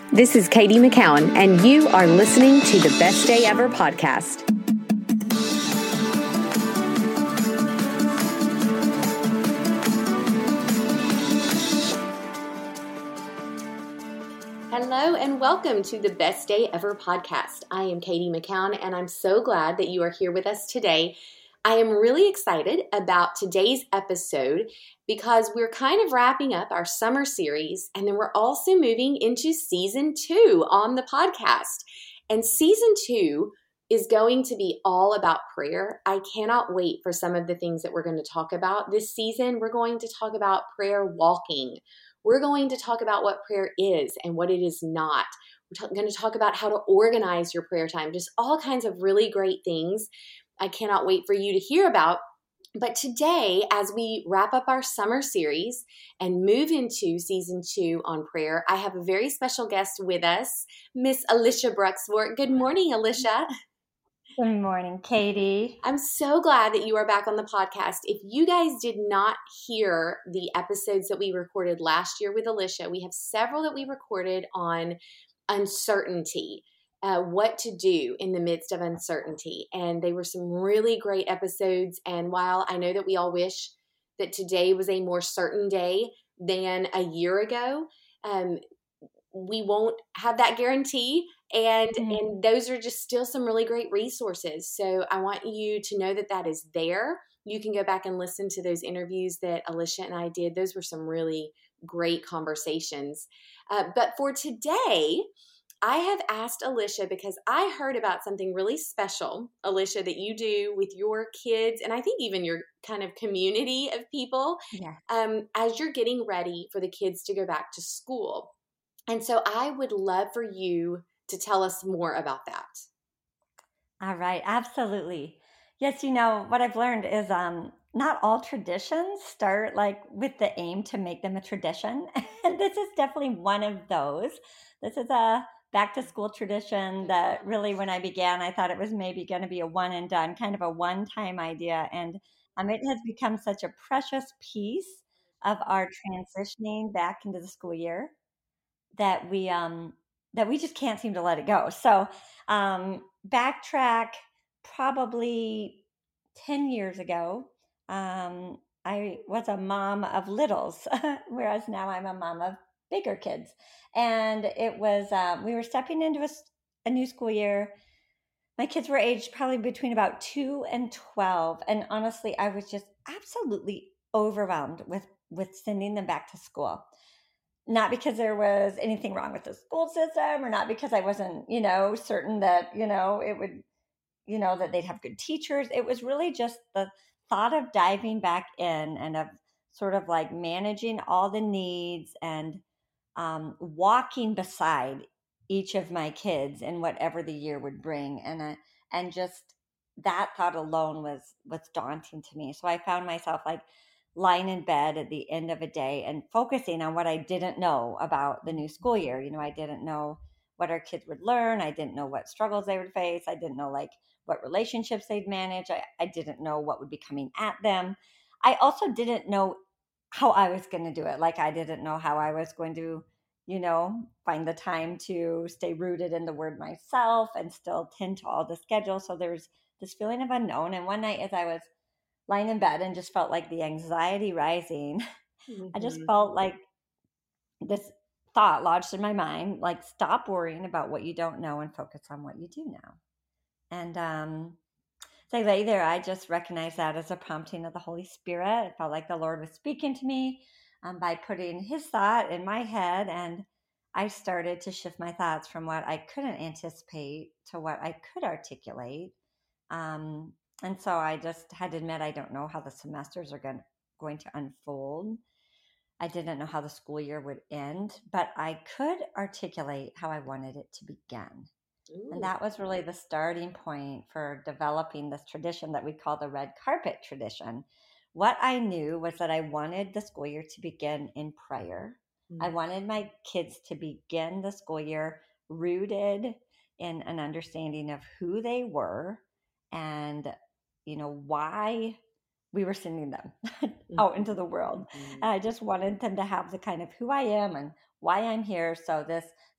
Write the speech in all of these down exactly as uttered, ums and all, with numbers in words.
This is Katie McCowan, and you are listening to the Best Day Ever podcast. Hello, and welcome to the Best Day Ever podcast. I am Katie McCowan, and I'm so glad that you are here with us today. I am really excited about today's episode because we're kind of wrapping up our summer series, and then we're also moving into season two on the podcast. And season two is going to be all about prayer. I cannot wait for some of the things that we're going to talk about this season. We're going to talk about prayer walking. We're going to talk about what prayer is and what it is not. We're t- going to talk about how to organize your prayer time, just all kinds of really great things I cannot wait for you to hear about. But today, as we wrap up our summer series and move into season two on prayer, I have a very special guest with us, Miss Alicia Bruxvort. Good morning, Alicia. Good morning, Katie. I'm so glad that you are back on the podcast. If you guys did not hear the episodes that we recorded last year with Alicia, we have several that we recorded on uncertainty. Uh, what to do in the midst of uncertainty. And they were some really great episodes. And while I know that we all wish that today was a more certain day than a year ago, um, we won't have that guarantee. And, mm-hmm. and those are just still some really great resources. So I want you to know that that is there. You can go back and listen to those interviews that Alicia and I did. Those were some really great conversations. Uh, but for today, I have asked Alicia because I heard about something really special, Alicia, that you do with your kids, and I think even your kind of community of people, yeah. um, as you're getting ready for the kids to go back to school. And so I would love for you to tell us more about that. All right, absolutely. Yes, you know, what I've learned is um, not all traditions start like with the aim to make them a tradition. And this is definitely one of those. This is a back to school tradition that really, when I began, I thought it was maybe going to be a one and done, kind of a one time idea. And um, it has become such a precious piece of our transitioning back into the school year that we um, that we just can't seem to let it go. So um, backtrack probably ten years ago. Um, I was a mom of littles, whereas now I'm a mom of bigger kids. And it was, uh, we were stepping into a, a new school year. My kids were aged probably between about two and twelve. And honestly, I was just absolutely overwhelmed with, with sending them back to school. Not because there was anything wrong with the school system, or not because I wasn't, you know, certain that, you know, it would, you know, that they'd have good teachers. It was really just the thought of diving back in and of sort of like managing all the needs and um, walking beside each of my kids in whatever the year would bring. And, uh, and just that thought alone was, was daunting to me. So I found myself like lying in bed at the end of a day and focusing on what I didn't know about the new school year. You know, I didn't know what our kids would learn. I didn't know what struggles they would face. I didn't know like what relationships they'd manage. I, I didn't know what would be coming at them. I also didn't know how I was going to do it. Like I didn't know how I was going to, you know, find the time to stay rooted in the word myself and still tend to all the schedule. So there's this feeling of unknown. And one night as I was lying in bed and just felt like the anxiety rising, mm-hmm. I just felt like this thought lodged in my mind, like stop worrying about what you don't know and focus on what you do know. And um, as I lay there, I just recognized that as a prompting of the Holy Spirit. It felt like the Lord was speaking to me um, by putting his thought in my head. And I started to shift my thoughts from what I couldn't anticipate to what I could articulate. Um, and so I just had to admit, I don't know how the semesters are going, going to unfold. I didn't know how the school year would end, but I could articulate how I wanted it to begin. Ooh. And that was really the starting point for developing this tradition that we call the red carpet tradition. What I knew was that I wanted the school year to begin in prayer. Mm-hmm. I wanted my kids to begin the school year rooted in an understanding of who they were and, you know, why we were sending them out into the world. Mm-hmm. And I just wanted them to have the kind of who I am and why I'm here. So this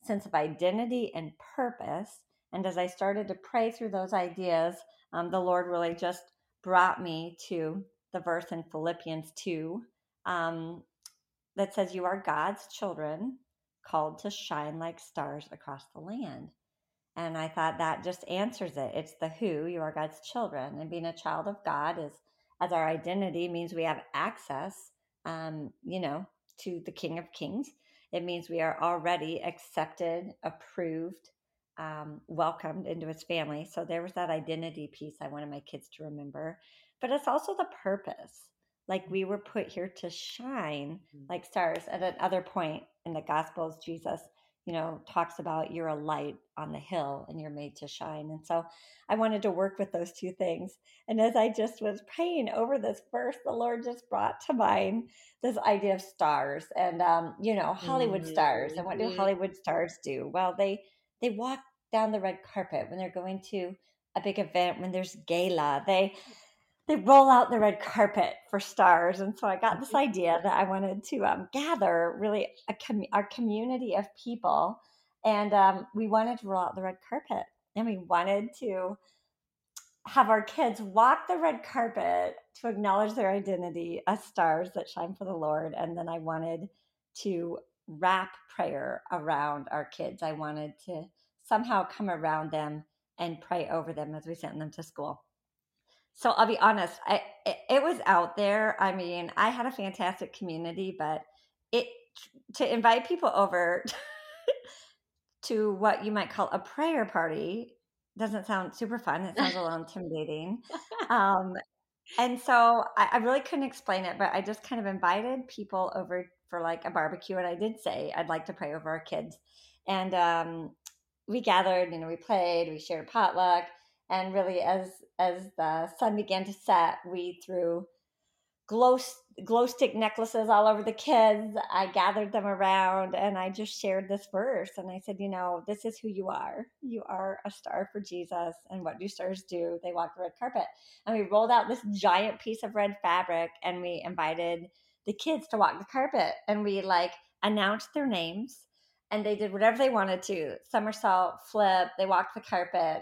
sense of identity and purpose. And as I started to pray through those ideas, um, the Lord really just brought me to the verse in Philippians two um, that says, "You are God's children, called to shine like stars across the land." And I thought that just answers it. It's the who, you are God's children. And being a child of God is, as our identity, means we have access, um, you know, to the King of Kings. It means we are already accepted, approved, um, welcomed into his family. So there was that identity piece I wanted my kids to remember. But it's also the purpose. Like we were put here to shine like stars. At another point in the Gospels, Jesus, you know, talks about you're a light on the hill and you're made to shine. And so I wanted to work with those two things. And as I just was praying over this verse, the Lord just brought to mind this idea of stars and, um, you know, Hollywood Mm-hmm. stars. And what do Hollywood stars do? Well, they, they walk down the red carpet when they're going to a big event, when there's gala, they, they roll out the red carpet for stars. And so I got this idea that I wanted to um, gather really a com- our community of people. And um, we wanted to roll out the red carpet. And we wanted to have our kids walk the red carpet to acknowledge their identity as stars that shine for the Lord. And then I wanted to wrap prayer around our kids. I wanted to somehow come around them and pray over them as we sent them to school. So I'll be honest, I it, it was out there. I mean, I had a fantastic community, but it to invite people over to what you might call a prayer party doesn't sound super fun. It sounds a little intimidating. Um, and so I, I really couldn't explain it, but I just kind of invited people over for like a barbecue. And I did say, I'd like to pray over our kids. And um, we gathered, you know, we played, we shared potluck. And really, as as the sun began to set, we threw glow glow stick necklaces all over the kids. I gathered them around and I just shared this verse. And I said, you know, this is who you are. You are a star for Jesus. And what do stars do? They walk the red carpet. And we rolled out this giant piece of red fabric and we invited the kids to walk the carpet. And we like announced their names. And they did whatever they wanted to. Somersault, flip, they walked the carpet.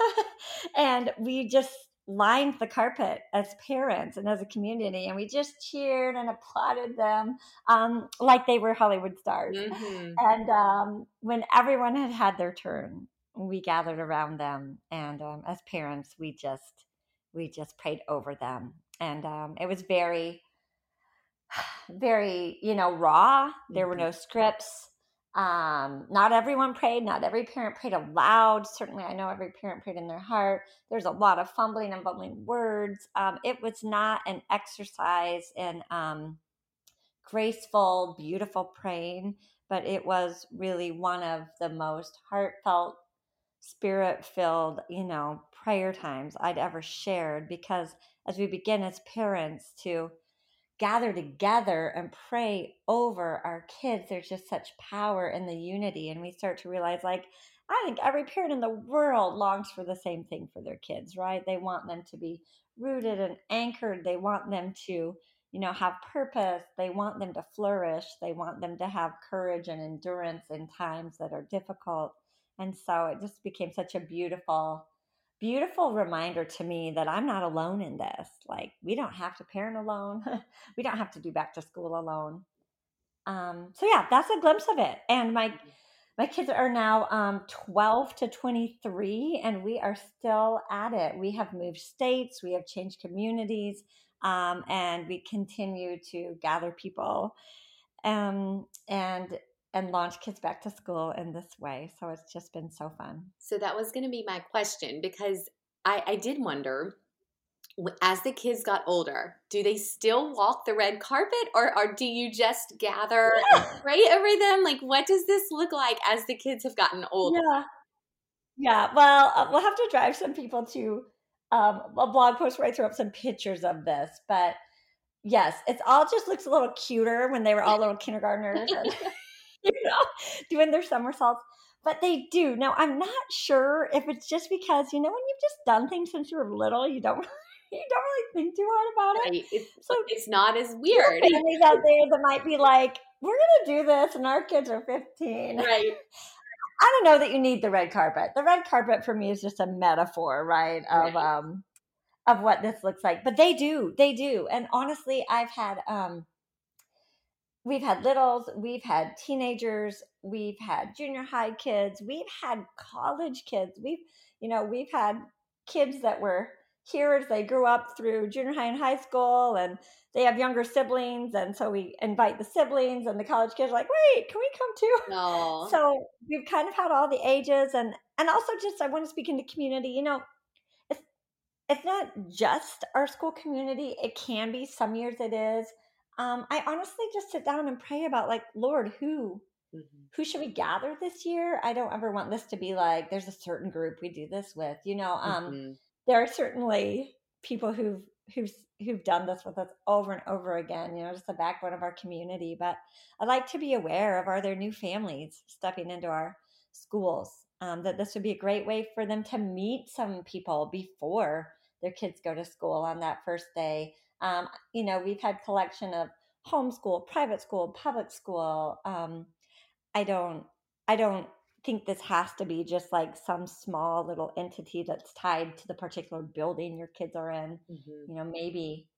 And we just lined the carpet as parents and as a community. And we just cheered and applauded them um, like they were Hollywood stars. Mm-hmm. And um, when everyone had had their turn, we gathered around them. And um, as parents, we just, we just prayed over them. And um, it was very, very, you know, raw. There mm-hmm. were no scripts. Um, not everyone prayed. Not every parent prayed aloud. Certainly, I know every parent prayed in their heart. There's a lot of fumbling and bumbling words. Um, it was not an exercise in um, graceful, beautiful praying, but it was really one of the most heartfelt, spirit-filled, you know, prayer times I'd ever shared. Because as we begin as parents to gather together and pray over our kids, there's just such power in the unity. And we start to realize, like, I think every parent in the world longs for the same thing for their kids, right? They want them to be rooted and anchored. They want them to, you know, have purpose. They want them to flourish. They want them to have courage and endurance in times that are difficult. And so it just became such a beautiful beautiful reminder to me that I'm not alone in this. Like, we don't have to parent alone. We don't have to do back to school alone. Um, so yeah, that's a glimpse of it. And my, my kids are now um, twelve to twenty-three, and we are still at it. We have moved states, we have changed communities, um, and we continue to gather people um, and and launch kids back to school in this way. So it's just been so fun. So that was going to be my question, because I, I did wonder, as the kids got older, do they still walk the red carpet, or, or do you just gather and pray over them? Like, what does this look like as the kids have gotten older? Yeah. Yeah. Well, uh, we'll have to drive some people to um, a blog post where I throw up some pictures of this. But yes, it's all just looks a little cuter when they were all little kindergartners. And, you know, doing their somersaults, but they do. Now, I'm not sure if it's just because, you know, when you've just done things since you were little, you don't, you don't really think too hard about it. Right. It's, so it's not as weird. There are families out there that might be like, we're going to do this, and our kids are fifteen. Right. I don't know that you need the red carpet. The red carpet for me is just a metaphor, right? Of, Right. um, of what this looks like, but they do, they do. And honestly, I've had, um, we've had littles, we've had teenagers, we've had junior high kids, we've had college kids, we've, you know, we've had kids that were here as they grew up through junior high and high school, and they have younger siblings, and so we invite the siblings, and the college kids are like, wait, can we come too? No. So we've kind of had all the ages, and and also just I want to speak into community. You know, it's it's not just our school community. It can be. Some years it is. Um, I honestly just sit down and pray about, like, Lord, who Mm-hmm. who should we gather this year? I don't ever want this to be like there's a certain group we do this with. You know, um, Mm-hmm. there are certainly people who've who've who've done this with us over and over again. You know, just the backbone of our community. But I like to be aware of, are there new families stepping into our schools? Um, that this would be a great way for them to meet some people before their kids go to school on that first day. Um, you know, we've had collection of homeschool, private school, public school. Um, I don't, I don't think this has to be just like some small little entity that's tied to the particular building your kids are in. Mm-hmm. You know, maybe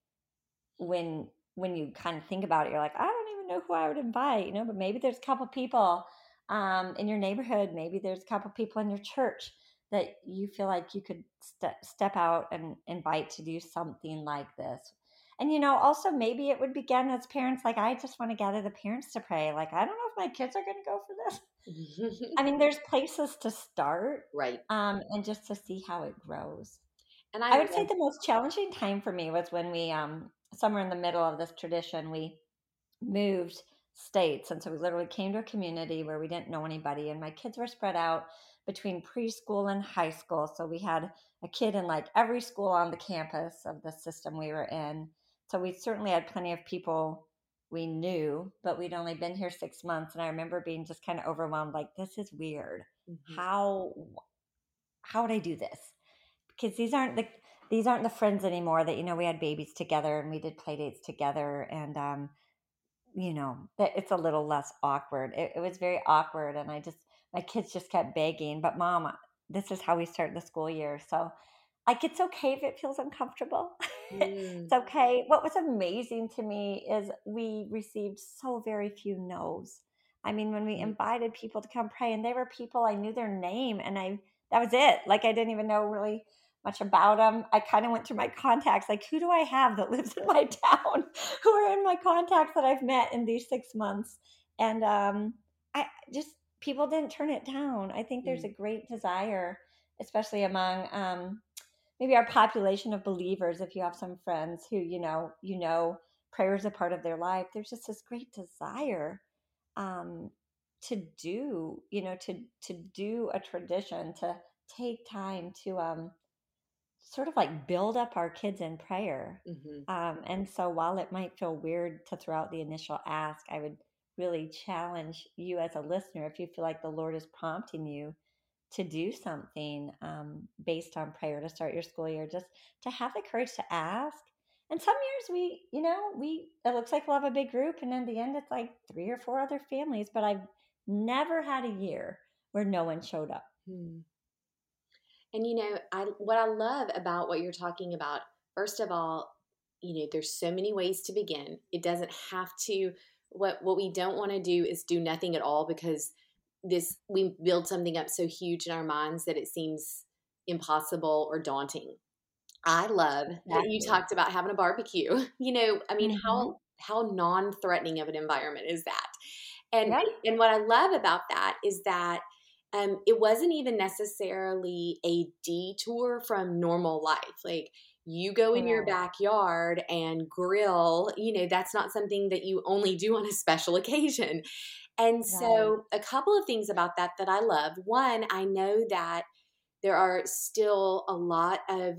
when when you kind of think about it, you're like, I don't even know who I would invite. You know, but maybe there's a couple people um, in your neighborhood. Maybe there's a couple people in your church that you feel like you could ste- step out and invite to do something like this. And, you know, also maybe it would begin as parents, like, I just want to gather the parents to pray. Like, I don't know if my kids are going to go for this. I mean, there's places to start, Right. um, and just to see how it grows. And I I would say love, the most challenging time for me was when we, um, somewhere in the middle of this tradition, we moved states. And so we literally came to a community where we didn't know anybody. And my kids were spread out between preschool and high school. So we had a kid in like every school on the campus of the system we were in. So we certainly had plenty of people we knew, but we'd only been here six months. And I remember being just kind of overwhelmed, like, this is weird. mm-hmm. How, how would I do this? Because these aren't the these aren't the friends anymore that, you know, we had babies together and we did play dates together, and um you know, that it's a little less awkward. It, it was very awkward, and I just my kids just kept begging, but Mom, this is how we start the school year. So like, it's okay if it feels uncomfortable. Mm. It's okay. What was amazing to me is we received so very few no's. I mean, when we Mm. invited people to come pray, and they were people I knew their name, and I that was it. Like, I didn't even know really much about them. I kind of went through my contacts, like, who do I have that lives in my town? Who are in my contacts that I've met in these six months? And um, I just people didn't turn it down. I think there's Mm. a great desire, especially among um, maybe our population of believers. If you have some friends who you know, you know, prayer is a part of their life. There's just this great desire um, to do, you know, to to do a tradition, to take time to um, sort of like build up our kids in prayer. Mm-hmm. Um, and so while it might feel weird to throw out the initial ask, I would really challenge you as a listener, if you feel like the Lord is prompting you to do something um, based on prayer to start your school year, just to have the courage to ask. And some years we, you know, we, it looks like we'll have a big group, and in the end it's like three or four other families, but I've never had a year where no one showed up. Mm. And you know, I what I love about what you're talking about, first of all, you know, there's so many ways to begin. It doesn't have to what what we don't want to do is do nothing at all, because this we build something up so huge in our minds that it seems impossible or daunting. I love that you Exactly. talked about having a barbecue. You know, I mean, Mm-hmm. how how non-threatening of an environment is that? And Yep. and what I love about that is that um, it wasn't even necessarily a detour from normal life. Like, you go in your Correct. backyard and grill, you know, that's not something that you only do on a special occasion. And Right. so, a couple of things about that that I love. One, I know that there are still a lot of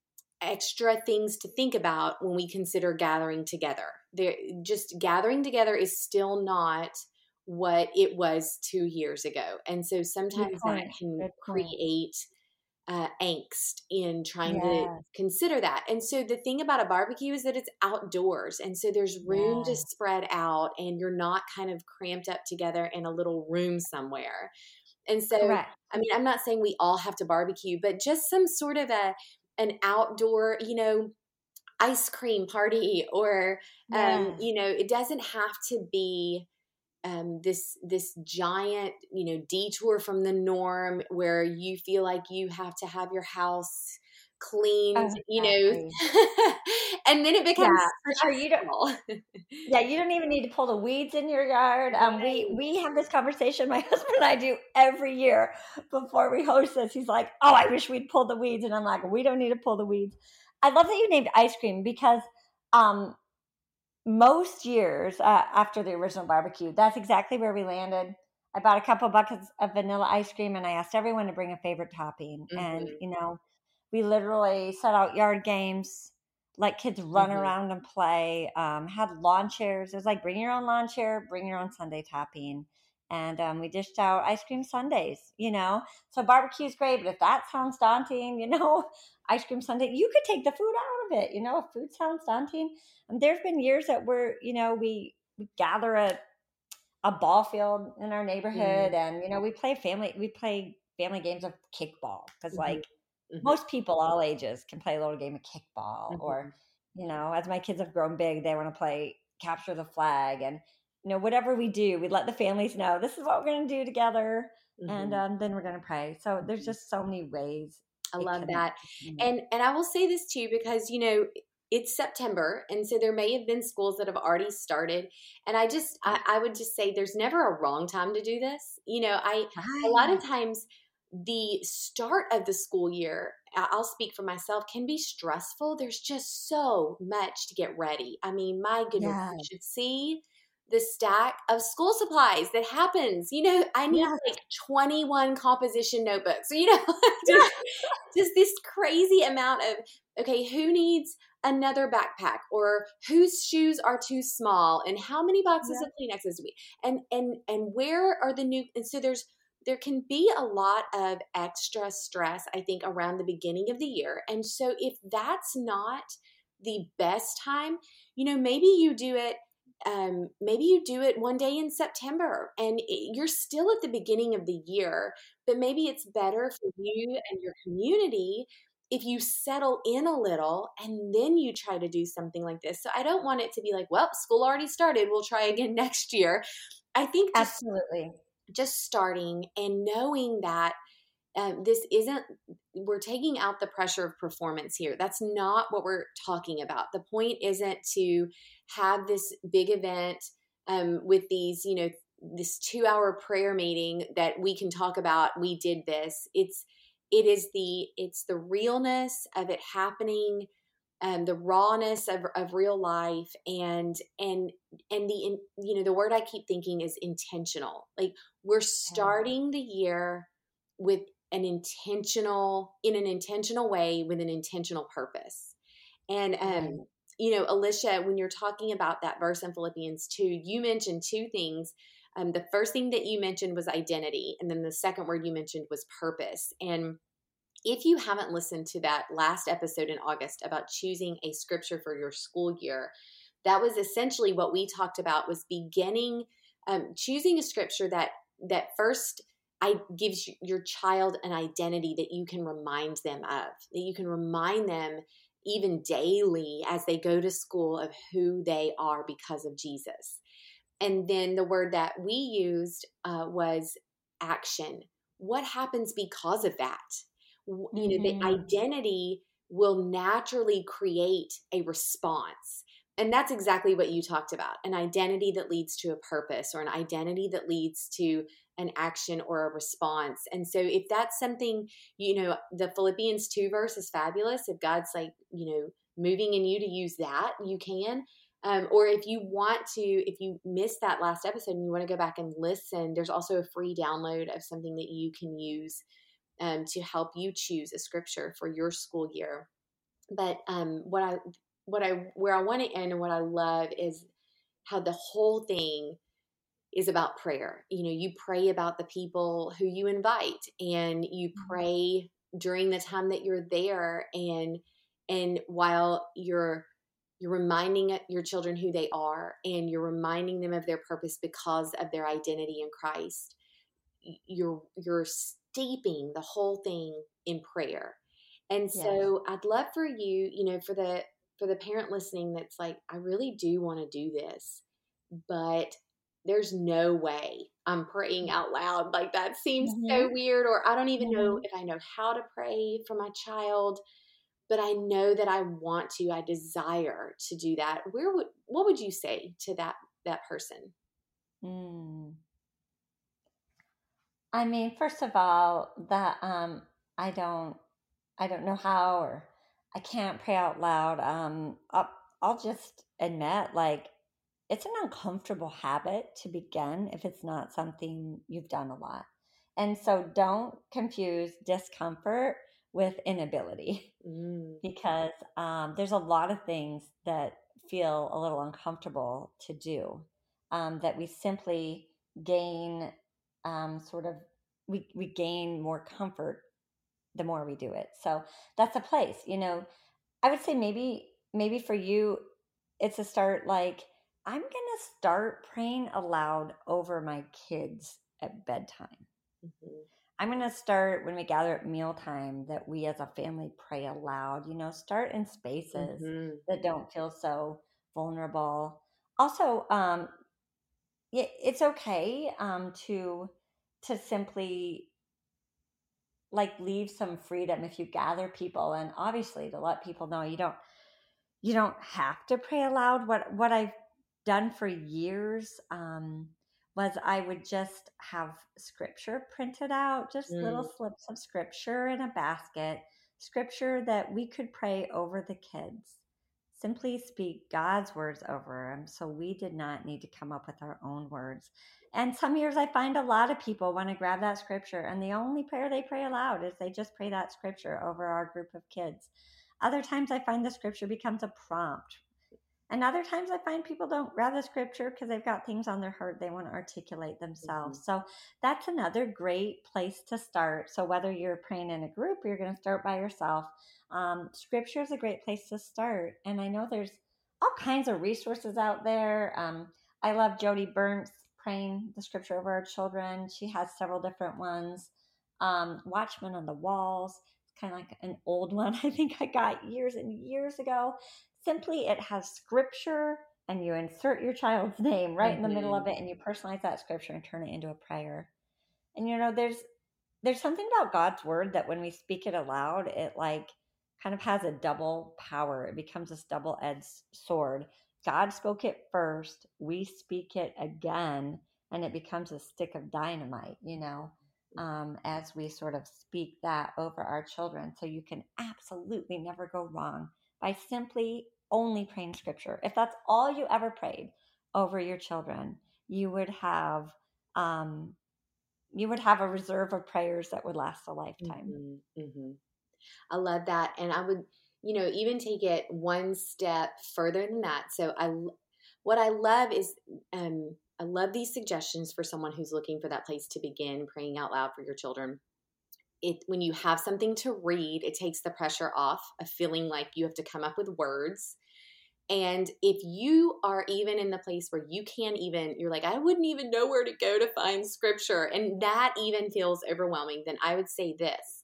extra things to think about when we consider gathering together. There, just gathering together is still not what it was two years ago. And so Good sometimes that point. can Good point. create uh, angst in trying to Yes. consider that. And so the thing about a barbecue is that it's outdoors. And so there's room to Yeah. spread out, and you're not kind of cramped up together in a little room somewhere. And so, Correct. I mean, I'm not saying we all have to barbecue, but just some sort of a, an outdoor, you know, ice cream party, or, um, Yes. you know, it doesn't have to be, um, this, this giant, you know, detour from the norm where you feel like you have to have your house cleaned, Oh, you exactly. know, and then it becomes Yeah, for sure. You don't. stressful. Yeah, you don't even need to pull the weeds in your yard. Um, we Right. we have this conversation. My husband and I do every year before we host this. He's like, "Oh, I wish we'd pull the weeds," and I'm like, "We don't need to pull the weeds." I love that you named ice cream because um, most years uh, after the original barbecue, that's exactly where we landed. I bought a couple buckets of vanilla ice cream, and I asked everyone to bring a favorite topping. And Mhm. you know, we literally set out yard games, let kids run Mhm. around and play. Um, had lawn chairs. It was like bring your own lawn chair, bring your own sundae topping, and um, we dished out ice cream sundaes. You know, so barbecue's great, but if that sounds daunting, you know, ice cream sundae, you could take the food out of it. You know, if food sounds daunting, and there's been years that we're, you know, we we gather at a ball field in our neighborhood, Mhm. and you know, we play family we play family games of kickball because Mhm. like Mhm. most people all ages can play a little game of kickball, or Mhm. you know, as my kids have grown big, they want to play capture the flag, and you know, whatever we do, we let the families know this is what we're going to do together, and Mhm. um, then we're going to pray. So there's Mhm. just so many ways I it love can, that. you know, And and I will say this too, because you know it's September, and so there may have been schools that have already started. And I just I, I would just say there's never a wrong time to do this. You know, I a lot of right. times the start of the school year, I- I'll speak for myself, can be stressful. There's just so much to get ready. I mean, my goodness, Yeah. you should see the stack of school supplies that happens. You know, I need Yes. like twenty-one composition notebooks. You know, just just this crazy amount of, okay, who needs another backpack, or whose shoes are too small, and how many boxes Yeah. of Kleenexes do we, and and and where are the new, and so there's there can be a lot of extra stress, I think, around the beginning of the year. And so if that's not the best time, you know, maybe you do it um, maybe you do it one day in September, and it, you're still at the beginning of the year, but maybe it's better for you and your community if you settle in a little and then you try to do something like this. So I don't want it to be like, well, school already started, we'll try again next year. I think just Absolutely. just starting and knowing that um, this isn't, we're taking out the pressure of performance here. That's not what we're talking about. The point isn't to have this big event um, with these, you know, this two hour prayer meeting that we can talk about, we did this. It's, it is the, it's the realness of it happening, um, the rawness of, of real life, and, and, and the, in, you know, the word I keep thinking is intentional. Like we're Yeah. starting the year with an intentional, in an intentional way, with an intentional purpose. And, Right. um, you know, Alicia, when you're talking about that verse in Philippians two, you mentioned two things. Um, the first thing that you mentioned was identity. And then the second word you mentioned was purpose. And if you haven't listened to that last episode in August about choosing a scripture for your school year, that was essentially what we talked about, was beginning, um, choosing a scripture that, that first I gives your child an identity that you can remind them of, that you can remind them even daily as they go to school of who they are because of Jesus. And then the word that we used uh, was action. What happens because of that? You know, the Mm-hmm. identity will naturally create a response. And that's exactly what you talked about, an identity that leads to a purpose, or an identity that leads to an action or a response. And so if that's something, you know, the Philippians two verse is fabulous. If God's like, you know, moving in you to use that, you can. Um, or if you want to, if you missed that last episode and you want to go back and listen, there's also a free download of something that you can use um, to help you choose a scripture for your school year. But um, what I, what I, where I want to end and what I love is how the whole thing is about prayer. You know, you pray about the people who you invite, and you pray during the time that you're there, and and while you're you're reminding your children who they are, and you're reminding them of their purpose because of their identity in Christ. you're you're steeping the whole thing in prayer. And Yes. so I'd love for you, you know, for the for the parent listening that's like, I really do want to do this, but there's no way I'm praying out loud. Like that seems so Mm-hmm. weird, or I don't even know Mm-hmm. if I know how to pray for my child, but I know that I want to, I desire to do that. Where would, what would you say to that, that person? Mm. I mean, first of all, that um, I don't, I don't know how, or I can't pray out loud. Um, I'll, I'll just admit, like, it's an uncomfortable habit to begin if it's not something you've done a lot. And so don't confuse discomfort with inability Mm. because um, there's a lot of things that feel a little uncomfortable to do um, that we simply gain um, sort of, we, we gain more comfort the more we do it. So that's a place, you know, I would say maybe, maybe for you, it's a start like, I'm going to start praying aloud over my kids at bedtime. Mm-hmm. I'm going to start when we gather at mealtime that we as a family pray aloud, you know, start in spaces Mm-hmm. that don't feel so vulnerable. Also, um, it, it's okay um, to to simply like leave some freedom if you gather people, and obviously to let people know you don't you don't have to pray aloud. What what I've done for years um, was I would just have scripture printed out, just little Mm. slips of scripture in a basket, scripture that we could pray over the kids. Simply speak God's words over them, so we did not need to come up with our own words. And some years I find a lot of people want to grab that scripture, and the only prayer they pray aloud is they just pray that scripture over our group of kids. Other times I find the scripture becomes a prompt. And other times I find people don't grab the scripture because they've got things on their heart they want to articulate themselves. Mm-hmm. So that's another great place to start. So whether you're praying in a group or you're going to start by yourself, um, scripture is a great place to start. And I know there's all kinds of resources out there. Um, I love Jody Burns praying the scripture over our children. She has several different ones. Um, Watchmen on the Walls, kind of like an old one I think I got years and years ago. Simply, it has scripture, and you insert your child's name right in the middle Mm-hmm. of it, and you personalize that scripture and turn it into a prayer. And you know, there's there's something about God's word that when we speak it aloud, it like kind of has a double power. It becomes this double-edged sword. God spoke it first, we speak it again, and it becomes a stick of dynamite, you know, um, as we sort of speak that over our children. So you can absolutely never go wrong by simply only praying scripture. If that's all you ever prayed over your children, you would have um, you would have a reserve of prayers that would last a lifetime. Mm-hmm. Mm-hmm. I love that. And I would, you know, even take it one step further than that. So I, what I love is, um, I love these suggestions for someone who's looking for that place to begin praying out loud for your children. It, when you have something to read, it takes the pressure off of feeling like you have to come up with words. And if you are even in the place where you can't even, you're like, I wouldn't even know where to go to find scripture, and that even feels overwhelming, then I would say this.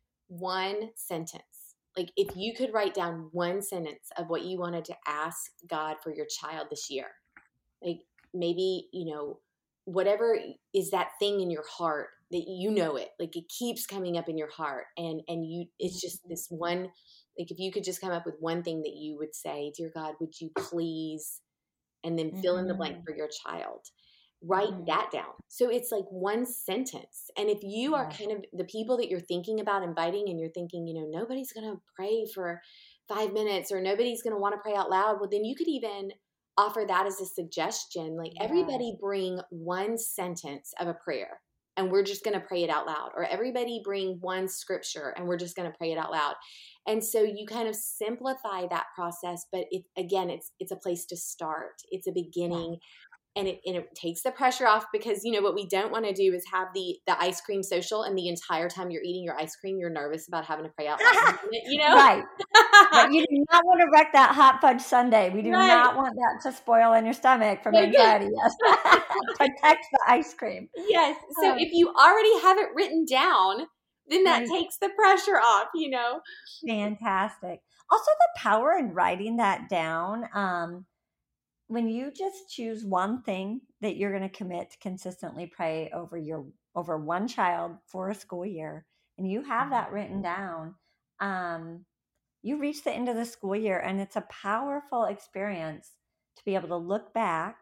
One sentence. Like if you could write down one sentence of what you wanted to ask God for your child this year, like maybe, you know, whatever is that thing in your heart that you know it, like it keeps coming up in your heart. And, and you, it's just this one, like if you could just come up with one thing that you would say, dear God, would you please, and then fill in the blank Mm-hmm. for your child. Write Mm-hmm. that down. So it's like one sentence. And if you are Yes. kind of the people that you're thinking about inviting and you're thinking, you know, nobody's going to pray for five minutes or nobody's going to want to pray out loud, well, then you could even offer that as a suggestion. Like Yes. everybody bring one sentence of a prayer and we're just going to pray it out loud. Or everybody bring one scripture and we're just going to pray it out loud. And so you kind of simplify that process. But it, again, it's it's a place to start. It's a beginning. Yes. And it, and it takes the pressure off, because, you know, what we don't want to do is have the, the ice cream social, and the entire time you're eating your ice cream, you're nervous about having to pray out loud, you know? Right. Right. You do not want to wreck that hot fudge sundae. We do Right. not want that to spoil in your stomach from anxiety. Yes. Protect the ice cream. Yes. So Um, if you already have it written down, then that Right. takes the pressure off, you know? Fantastic. Also, the power in writing that down. Um, when you just choose one thing that you're going to commit to consistently pray over your over one child for a school year, and you have that written down, um, you reach the end of the school year, and it's a powerful experience to be able to look back.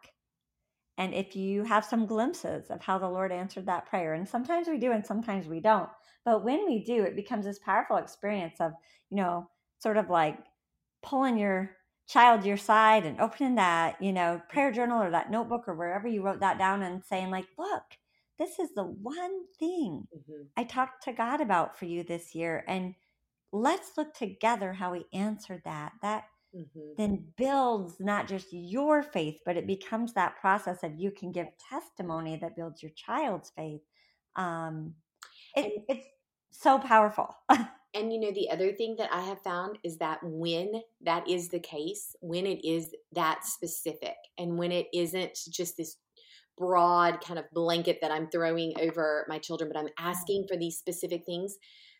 And if you have some glimpses of how the Lord answered that prayer, and sometimes we do and sometimes we don't, but when we do, it becomes this powerful experience of, you know, sort of like pulling your child to your side and opening that, you know, prayer journal or that notebook or wherever you wrote that down, and saying like, look, this is the one thing Mm-hmm. I talked to God about for you this year. And let's look together how he answered that. That Mm-hmm. then builds not just your faith, but it becomes that process of you can give testimony that builds your child's faith. Um, it, And, it's so powerful. and, you know, the other thing that I have found is that when that is the case, when it is that specific, and when it isn't just this broad kind of blanket that I'm throwing over my children, but I'm asking for these specific things,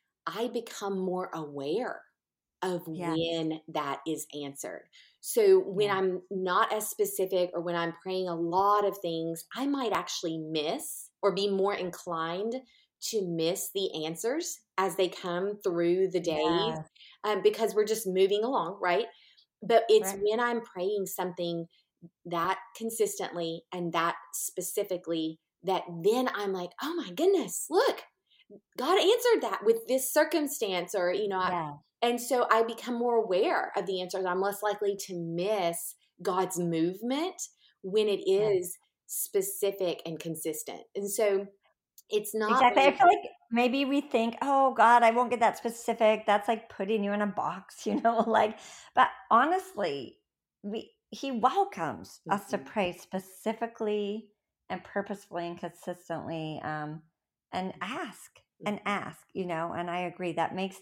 I become more aware of Yes. when that is answered. So when Yeah. I'm not as specific, or when I'm praying a lot of things, I might actually miss, or be more inclined to miss the answers as they come through the days, Yes. um, because we're just moving along, right? But it's Right. when I'm praying something that consistently and that specifically, that then I'm like, oh my goodness, look, God answered that with this circumstance, or, you know, I, Yeah. and so I become more aware of the answers. I'm less likely to miss God's movement when it Yeah. is specific and consistent. And so it's not Exactly. I like, feel like maybe we think, oh God, I won't get that specific. That's like putting you in a box, you know, like, but honestly, we, he welcomes us to Mhm. pray specifically and purposefully and consistently, um, and ask and ask, you know, and I agree that makes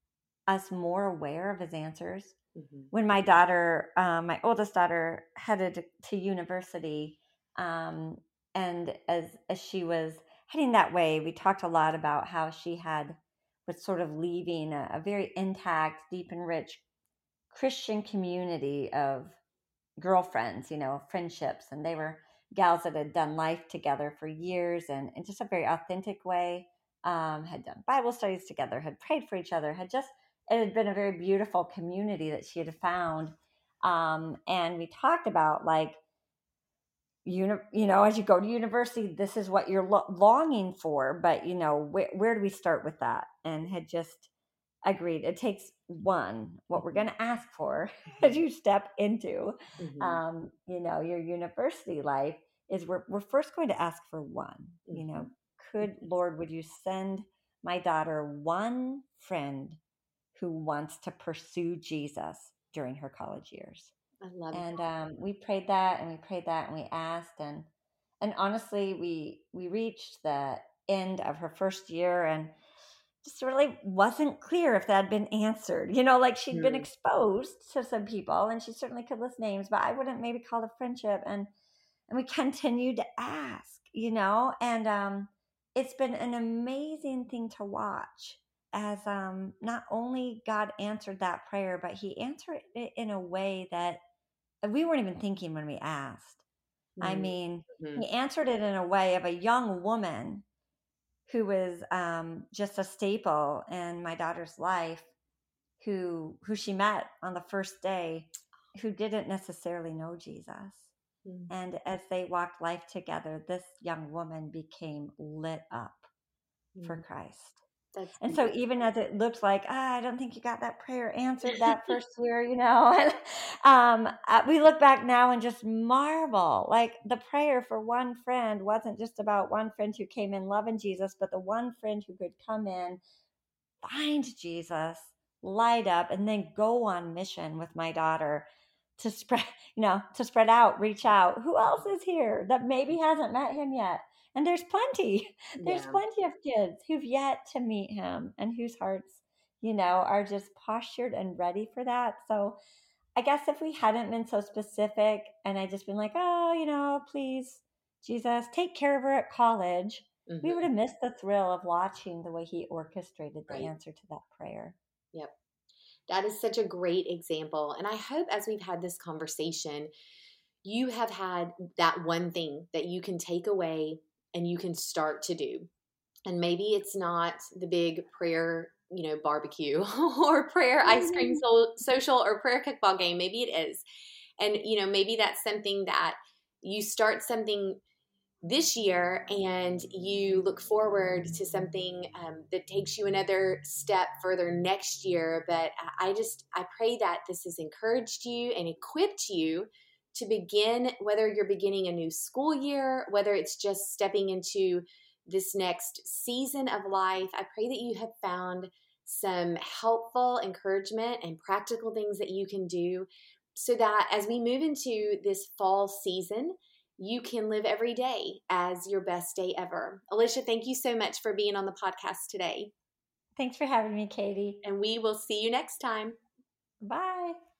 us more aware of his answers. Mhm. When my daughter, um, my oldest daughter, headed to, to university, um, and as as she was heading that way, we talked a lot about how she had was sort of leaving a, a very intact, deep and rich Christian community of girlfriends, you know, friendships, and they were gals that had done life together for years, and in just a very authentic way, um, had done Bible studies together, had prayed for each other, had just, it had been a very beautiful community that she had found. Um, and we talked about like, you, you know, as you go to university, this is what you're lo- longing for, but you know, wh- where do we start with that? And had just agreed. It takes one, what we're going to ask for as you step into, Mhm. um, you know, your university life is we're, we're first going to ask for one, you know, Mhm. could, Lord, would you send my daughter one friend who wants to pursue Jesus during her college years? I love it. And um, we prayed that and we prayed that and we asked, and and honestly, we we reached the end of her first year, and just really wasn't clear if that had been answered. You know, like she'd been Mhm. exposed to some people, and she certainly could list names, but I wouldn't maybe call it friendship. And and we continued to ask, you know, and um, it's been an amazing thing to watch as um, not only God answered that prayer, but He answered it in a way that we weren't even thinking when we asked. I mean, Mhm. He answered it in a way of a young woman who was um, just a staple in my daughter's life, who who she met on the first day, who didn't necessarily know Jesus. Mhm. And as they walked life together, this young woman became lit up for Mhm. Christ. That's And so beautiful. even as it looked like, ah, I don't think you got that prayer answered that first year, you know, and, um, uh, we look back now and just marvel. Like the prayer for one friend wasn't just about one friend who came in loving Jesus, but the one friend who could come in, find Jesus, light up, and then go on mission with my daughter to spread, you know, to spread out, reach out. Who else is here that maybe hasn't met him yet? And there's plenty. There's Yeah. plenty of kids who've yet to meet him and whose hearts, you know, are just postured and ready for that. So I guess if we hadn't been so specific and I just been like, oh, you know, please, Jesus, take care of her at college, we would Mm-hmm. have missed the thrill of watching the way he orchestrated the Right. answer to that prayer. Yep. That is such a great example. And I hope as we've had this conversation, you have had that one thing that you can take away and you can start to do. And maybe it's not the big prayer, you know, barbecue or prayer ice cream so- social or prayer kickball game. Maybe it is. And, you know, maybe that's something that you start something this year and you look forward to something um, that takes you another step further next year. But I just, I pray that this has encouraged you and equipped you to begin, whether you're beginning a new school year, whether it's just stepping into this next season of life. I pray that you have found some helpful encouragement and practical things that you can do so that as we move into this fall season, you can live every day as your best day ever. Alicia, thank you so much for being on the podcast today. Thanks for having me, Katie. And we will see you next time. Bye.